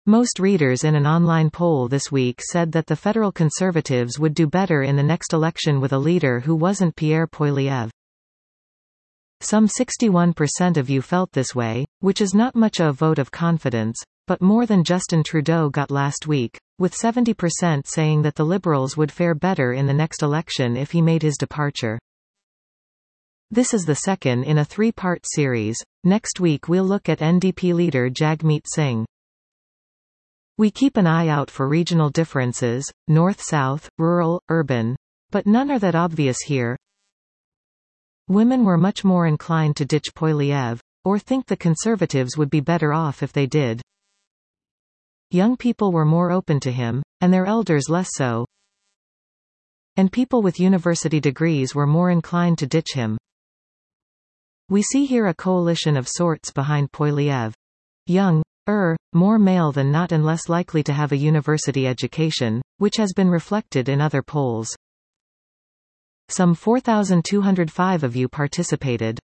Most readers in an online poll this week said that the federal conservatives would do better in the next election with a leader who wasn't Pierre Poilievre. Some 61% of you felt this way, which is not much a vote of confidence, but more than Justin Trudeau got last week, with 70% saying that the Liberals would fare better in the next election if he made his departure. This is the second in a three-part series. Next week we'll look at NDP leader Jagmeet Singh. We keep an eye out for regional differences, north-south, rural, urban. But none are that obvious here. Women were much more inclined to ditch Poilievre, or think the Conservatives would be better off if they did. Young people were more open to him, and their elders less so. And people with university degrees were more inclined to ditch him. We see here a coalition of sorts behind Poilievre. Young, more male than not and less likely to have a university education, which has been reflected in other polls. Some 4,205 of you participated.